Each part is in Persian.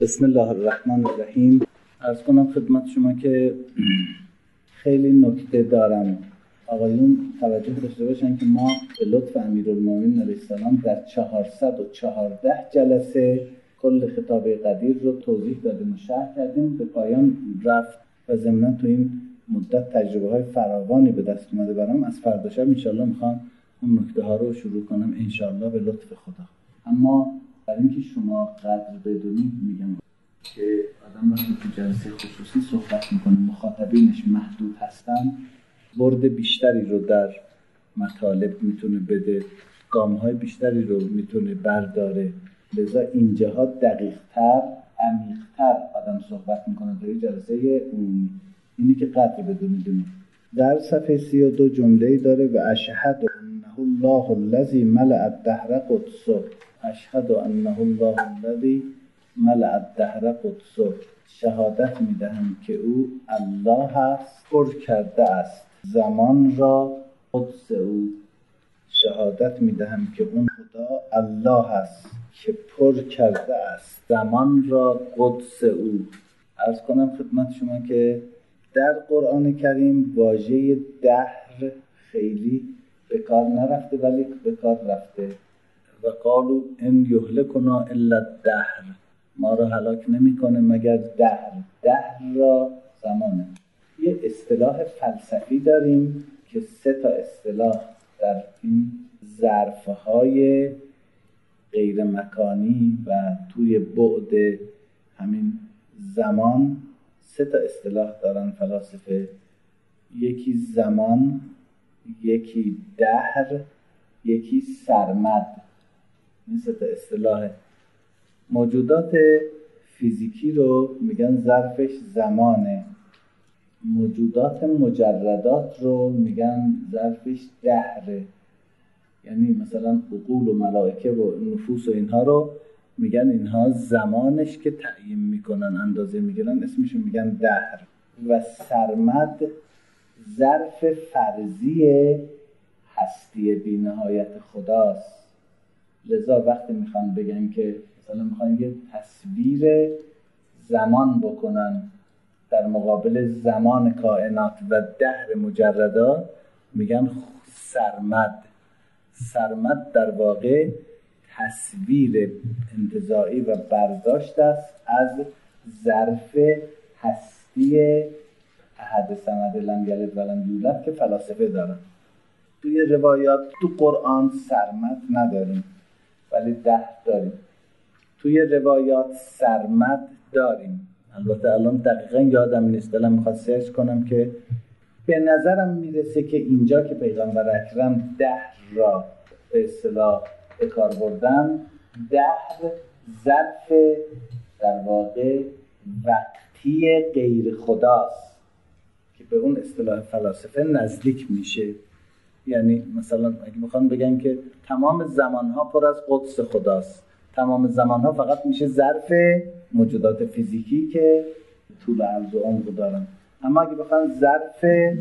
بسم الله الرحمن الرحیم. عرض کنم خدمت شما که خیلی نکته دارم. آقایون توجه داشته باشن که ما به لطف امیرالمومنین علیه السلام در 414 جلسه کل خطاب قدیر رو توضیح دادیم و شرح کردیم، به پایان رفت و ضمناً تو این مدت تجربه های فراوانی به دست اومده برام. از فردا شب انشالله میخوام اون نکته ها رو شروع کنم انشالله به لطف خدا. اما برای اینکه شما قدر بدونید میگم که آدم وقتی تو جلسه خصوصی صحبت میکنه مخاطبینش محدود هستن، برد بیشتری رو در مطالب میتونه بده، گام‌های بیشتری رو میتونه برداره، لذا اینجاها دقیق‌تر، عمیق‌تر آدم صحبت میکنه در جلسه عمومی. اینی که قدر بدونید. در صفحه 32 جمله‌ای داره و اشهد انه الله الذی ملأ الدهر قدسه. اشهد انه الله الذی ملأ الدهر قدسه. شهادت میدهم که او الله است، پر کرده است زمان را قدس او. شهادت میدهم که اون خدا الله است که پر کرده است زمان را قدس او. عرض کنم خدمت شما که در قرآن کریم واژه دهر خیلی به کار نرفته ولی به کار رفته. و قالوا ان یهلکنا الا الدهر، ما را هلاک نمیکنه مگر دهر. دهر را زمانه. یه اصطلاح فلسفی داریم که 3 تا اصطلاح در این ظرفهای غیر مکانی و توی بعد همین زمان 3 تا اصطلاح دارن فلاسفه. یکی زمان، یکی دهر، یکی سرمد. این 3 تا اصطلاح موجودات فیزیکی رو میگن ظرفش زمانه، موجودات مجردات رو میگن ظرفش دهره. یعنی مثلا عقول و ملائکه و نفوس و اینها رو میگن اینها زمانش که تعیین میکنن، اندازه میگیرن، اسمشون میگن دهر. و سرمد ظرف فرضی هستی بی‌نهایت خداست. لذا وقتی میخوان بگن که مثلا میخوان یه تصویر زمان بکنن در مقابل زمان کائنات و دهر مجردات، میگن سرمد. سرمد در واقع تصویر انتزاعی و برداشت است از ظرف هستی احد صمد لم یلد و لم یولد که فلاسفه دارن. توی روایات تو قرآن سرمد نداریم ولی دهر داریم. توی روایات سرمد داریم، البته الان دقیقا یادم نیست، دلم میخواد سرچ کنم که به نظرم میرسه که اینجا که پیغمبر اکرم دهر را به اصطلاح به کار بردن، دهر ظرف در واقع وقتی غیر خداست که به اون اصطلاح فلاسفه نزدیک میشه. یعنی مثلا اگه بخوام بگن که تمام زمانها پر از قدس خداست، تمام زمانها فقط میشه ظرف موجودات فیزیکی که طول عرض و عمق دارن. اما اگه بخوام ظرف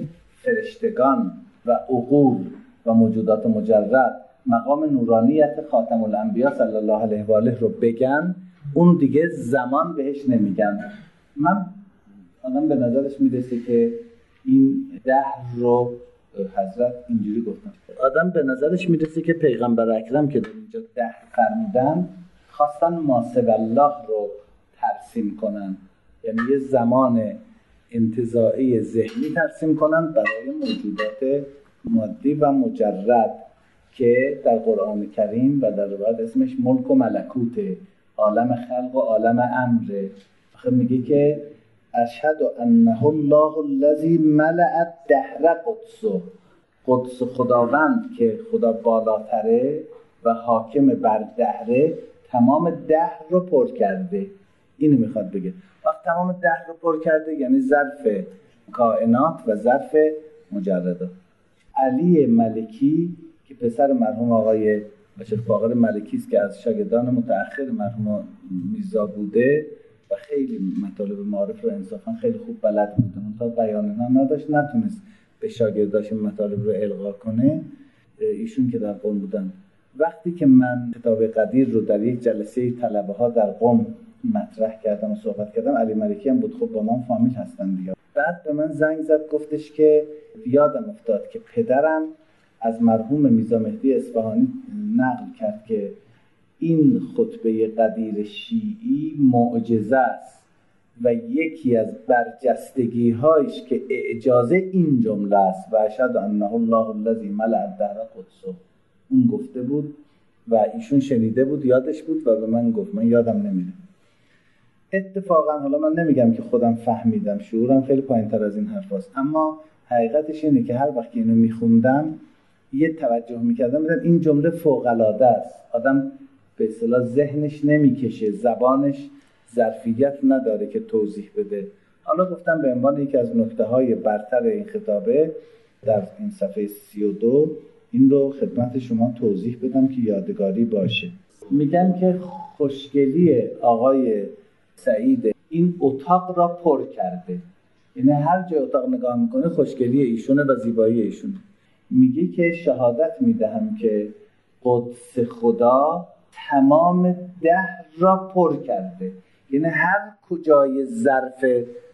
فرشتگان و عقول و موجودات مجرد، مقام نورانیت خاتم الانبیا صلی الله علیه و آله رو بگن، اون دیگه زمان بهش نمیگن. من آدم به نظرش میرسه که این دهر رو حضرت اینجوری گفتن، آدم به نظرش میرسه که پیغمبر اکرم که در اینجا دهر فرمودن خواستن ماسب الله رو ترسیم کنن، یعنی یه زمان انتزاعی ذهنی ترسیم کنن برای موجودات مادی و مجرد که در قرآن کریم و در روایت اسمش ملک و ملکوته، عالم خلق و عالم امره. آخه میگه که اشهد انه الله الذی ملأ الدهر قدسه. قدس خداوند که خدا بالاتره و حاکم بر دهره، تمام دهر رو پر کرده. اینو میخواد بگه. وقت تمام دهر رو پر کرده یعنی ظرف کائنات و ظرف مجردات. علی ملکی که پسر مرحوم آقای بشیر باقر ملکی است که از شاگردان متأخر مرحوم میرزا بوده و خیلی مطالب معارف رو انصافا خیلی خوب بلد بوده، تا بیانها نداشت، نتونست به شاگرداش مطالب رو القا کنه. ایشون که در قم بودن، وقتی که من کتاب قدیر رو در یک جلسه طلبه ها در قم مطرح کردم و صحبت کردم. علی ملکی هم بود، خب با من فامیل هستن دیگه. بعد به من زنگ زد گفتش که یادم افتاد که پدرم از مرحوم میرزا مهدی اصفهانی نقل کرد که این خطبه قدیر شیعی معجزه است و یکی از برجستگی‌هایش که اجازه این جمله است و اشهد انه الله الذی ملأ الدهر قدسه. اون گفته بود و ایشون شنیده بود، یادش بود و به من گفت، من یادم نمیره. اتفاقا حالا من نمیگم که خودم فهمیدم، شعورم خیلی پایین‌تر از این حرف هست، اما حقیقتش اینه که هر وقت اینو میخوندم یه توجه میکردم دیدم این جمله فوق‌العاده است. آدم به اصطلاح ذهنش نمیکشه، زبانش ظرفیت نداره که توضیح بده. حالا گفتم به عنوان یکی از نکته‌های برتر این خطابه در این صفحه 32 این رو خدمت شما توضیح بدم که یادگاری باشه. میگن که خوشگلی آقای سعید این اتاق را پر کرده، یعنی هر جای اتاق نگاه میکنه خوشگلی ایشونه و زیبایی ایشونه. میگه که شهادت میدهم که قدس خدا تمام دهر را پر کرده، یعنی هر کجای ظرف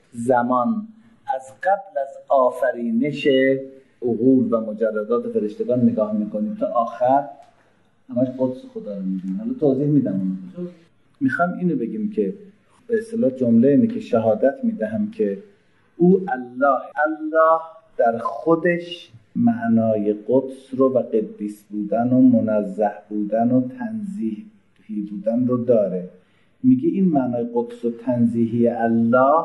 زمان از قبل از آفرینش عقول و مجردات فرشتگان نگاه میکنیم تا آخر همش قدس خدا رو میبینیم. حالا توضیح میدم. میخوام اینو بگیم که به اصطلاح جمله اینه که شهادت میدهم که او الله در خودش معنای قدس رو و قدیس بودن و منزه بودن و تنزیهی بودن رو داره. میگه این معنای قدس و تنزیهی الله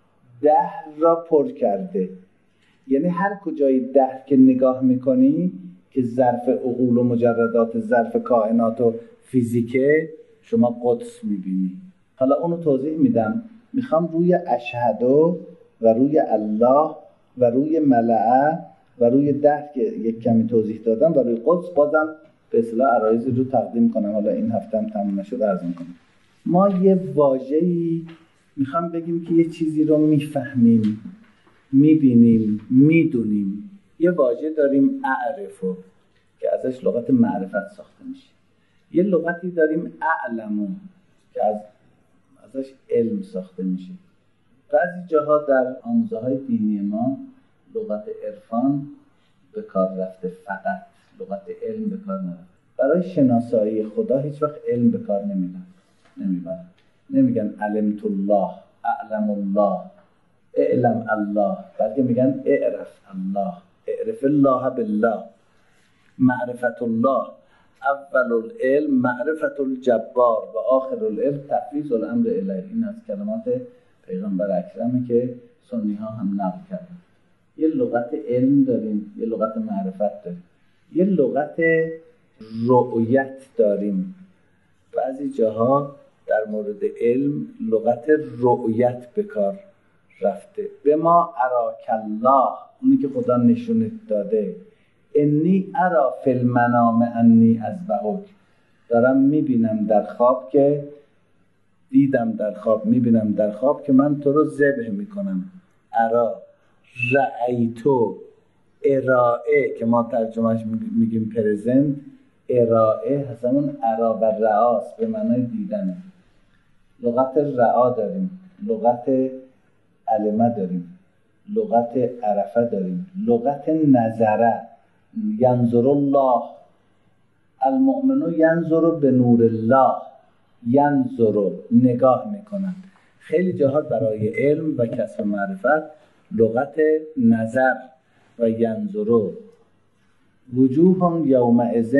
دهر را پر کرده، یعنی هر کجای دهر که نگاه میکنی که ظرف عقول و مجردات ظرف کائنات و فیزیکه شما قدس میبینی. حالا اونو توضیح میدم. میخوام روی اشهد و روی الله و روی ملعه و روی دهر که یک کمی توضیح دادم و روی قدس بازم به اصطلاح عرایضی رو تقدیم کنم. حالا این هفته هم تموم نشد عرض میکنم. ما یه واژه‌ای میخوام بگیم که یه چیزی رو میفهمیم، میبینیم، میدونیم. یه واژه داریم اعرفو که ازش لغت معرفت ساخته میشه. یه لغتی داریم اعلمو که ازش علم ساخته میشه. بعضی جاها در آموزه‌های دینی ما لغت عرفان به کار رفته، فقط لغت علم به کار نرفته. برای شناسایی خدا هیچ وقت علم به کار نمیبرن. نمیگن علمت الله، اعلم الله، اعلم الله، بلکه میگن اعرف الله، اعرف الله بالله. معرفت الله اول العلم معرفت الجبار و آخر العلم تفویض الامر الیه. این از کلمات پیغمبر اکرمه که سنی ها هم نقل کردن. یه لغت علم داریم، یه لغت معرفت داریم، یه لغت رؤیت داریم. بعضی جاها در مورد علم لغت رؤیت به کار رفته. به ما اراک الله، اونی که خدا نشونت داده. انی ارا فی المنام انی اذبحک، دارم میبینم در خواب که دیدم در خواب، میبینم در خواب که من تو رو ذبح میکنم. ارا، رأیتو، ارائه که ما ترجمهش میگیم پرزنت، ارائه همون ارا و رعاست به معنای دیدنه. لغت رعا داریم، لغت علمه داریم، لغت عرفه داریم، لغت نظره. ینظر الله، المؤمن ینظر به نور الله، ینظر نگاه میکنن. خیلی جاها برای علم و کسب معرفت لغت نظر و ینظر. وجوه یومئذ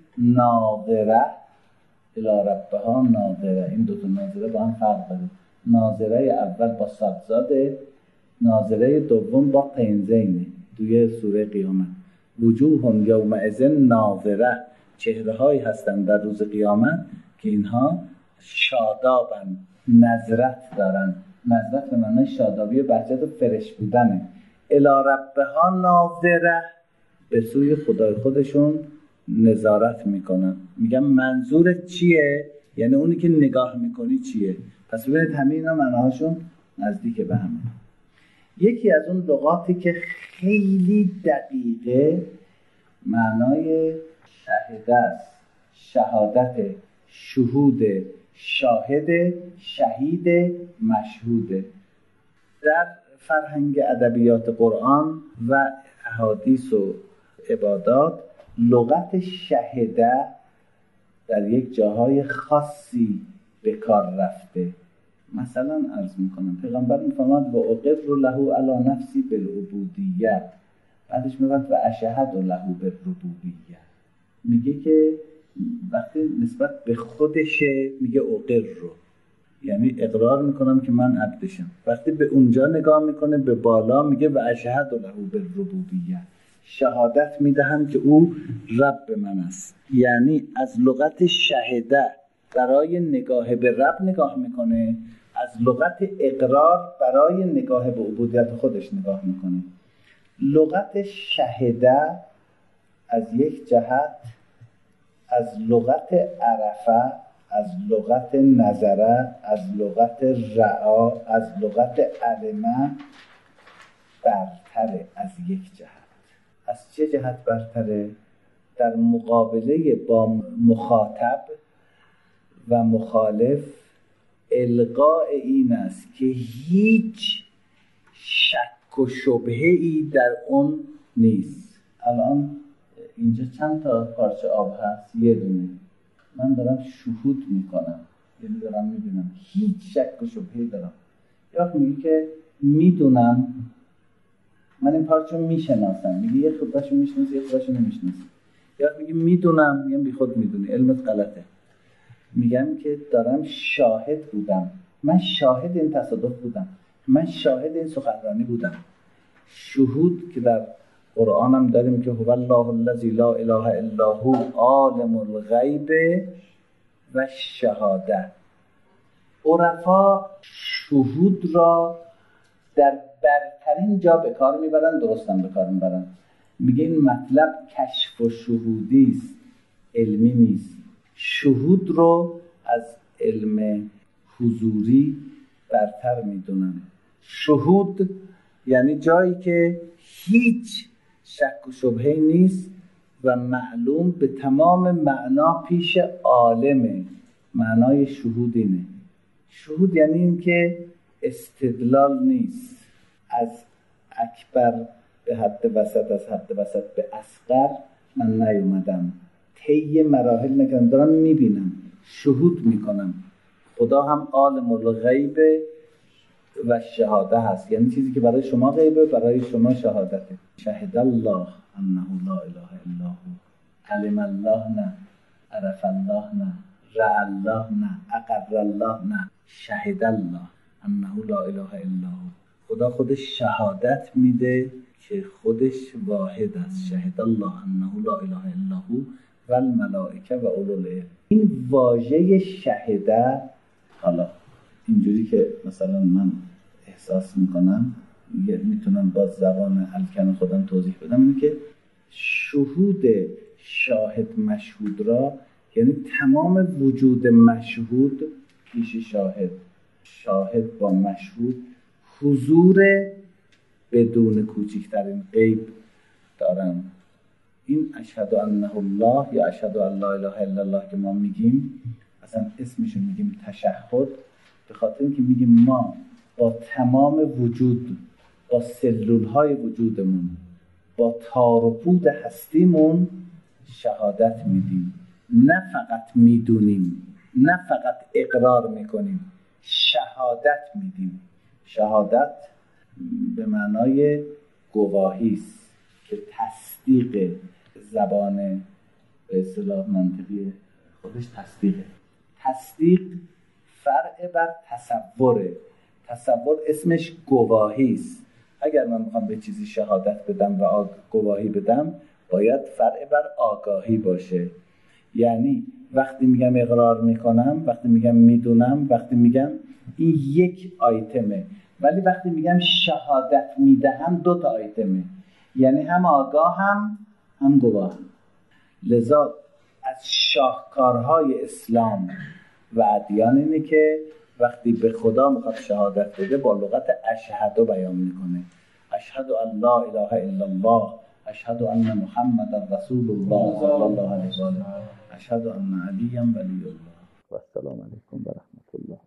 ناظره الی ربها ناظره. این دوتا ناظره با هم فرق داره. ناظره اول با صدزاده، ناظره دوم با قینزینه توی سوره قیامت. وجوه یومئذ ناظره، چهره هایی هستن در روز قیامت که اینها شادابن، نظرت دارن. نظرت به معنای شادابی و بهجت و فرش بودنه. الی ربها ناظره، به سوی خدای خودشون نظارت میکنن. میگم منظورت چیه؟ یعنی اونی که نگاه میکنی چیه؟ پس ببینید همه اینا معناهاشون نزدیک به همه. یکی از اون لغاتی که خیلی دقیقه معنای شهاده است، شهادت، شهود، شاهد، شهید، مشهوده. در فرهنگ ادبیات قرآن و احادیث و عبادات لغت شهده در یک جاهای خاصی به کار رفته. مثلا عرض میکنم پیغمبر میفرماد و اقر له علی نفسی بالعبودیه، بعدش میگه و اشهد له بالربوبیه، میگه که وقتی نسبت به خودشه میگه اقر رو، یعنی اقرار میکنم که من عبدشم. وقتی به اونجا نگاه میکنه به بالا میگه و اشهد له بالربوبیه، شهادت میدهم که او رب من است. یعنی از لغت شهده برای نگاه به رب نگاه میکنه، از لغت اقرار برای نگاه به عبودیت خودش نگاه میکنه. لغت شهده از یک جهت از لغت عرفه، از لغت نظره، از لغت رعا، از لغت علمه برتره از یک جهت. از چه جهت برتره؟ در مقابله با مخاطب و مخالف القاء این است که هیچ شک و شبهه‌ای در اون نیست. الان اینجا چند تا پارچه آب هست؟ یه دونه. من دارم شهود میکنم، یعنی دارم میبینم، هیچ شک و شبهه‌ای دارم. یا میگه که میدونم من این پارچه میشناسم، میگه یه خودشو میشناسی یه خودشو نمیشناسی. یا میگه میدونم، میگم بی خود میدونی، علمت غلطه. میگم که دارم شاهد بودم، من شاهد این تصادف بودم، من شاهد این سخنرانی بودم. شهود که در قرآن هم داریم که هو الله الذی لا اله الا هو عالم الغیب و الشهاده. عرفا شهود را در برترین جا به کار میبرن، درستم به کار میبرن. میگه این مطلب کشف و شهودی است، علمی نیست. شهود رو از علم حضوری برتر میدونن. شهود یعنی جایی که هیچ شک و شبهه‌ای نیست و معلوم به تمام معنا پیش عالمه. معنای شهود اینه. شهود یعنی این که استدلال نیست، از اکبر به حد وسط، از حد وسط به اصغر من نیومدم، طی مراحل نکردم، دارم میبینم، شهود میکنم. خدا هم عالم الغیب و شهاده هست، یعنی چیزی که برای شما غیبه برای شما شهادته. شهد الله انه لا اله الا هو، علم الله نه، عرف الله نه، رأى الله نه، اقر الله نه، شهد الله انه لا اله الا هو. خدا خودش شهادت میده که خودش واحد است. شهد الله انه لا اله الا هو و الملائکه و اولو العلم. این واژه شهده، حالا اینجوری که مثلا من احساس میکنم، میتونم با زبان الکن خودم توضیح بدم، اینه که شهود شاهد مشهود را، یعنی تمام وجود مشهود پیش شاهد، شاهد با مشهود حضور بدون کوچکترین غیب دارن. این اشهد انه الله یا اشهد ان لا اله الا الله که ما میگیم، اصلا اسمشو میگیم تشهد، به خاطر اینکه میگیم ما با تمام وجود، با سلولهای وجودمون، با تار و پود هستیمون شهادت میدیم. نه فقط میدونیم، نه فقط اقرار میکنیم، شهادت میدیم. شهادت به معنای گواهی است که تصدیق، زبان به اصطلاح منطقی خودش تصدیقه. تصدیق فرع بر تصوره. تصور اسمش گواهی است. اگر من میخوام به چیزی شهادت بدم و گواهی بدم، باید فرع بر آگاهی باشه. یعنی وقتی میگم اقرار میکنم، وقتی میگم میدونم، وقتی میگم این یک آیتمه، ولی وقتی میگم شهادت میدهم دو تا آیتمه، یعنی هم آگاه هم گواه. لذا از شاهکارهای اسلام و ادیان اینه که وقتی به خدا میخواد شهادت بده با لغت اشهد بیان میکنه. اشهد ان لا اله الا الله، اشهد ان محمد رسول الله صلی الله علیه و آله، اشهد ان علی ولی الله. و السلام علیکم و رحمت الله.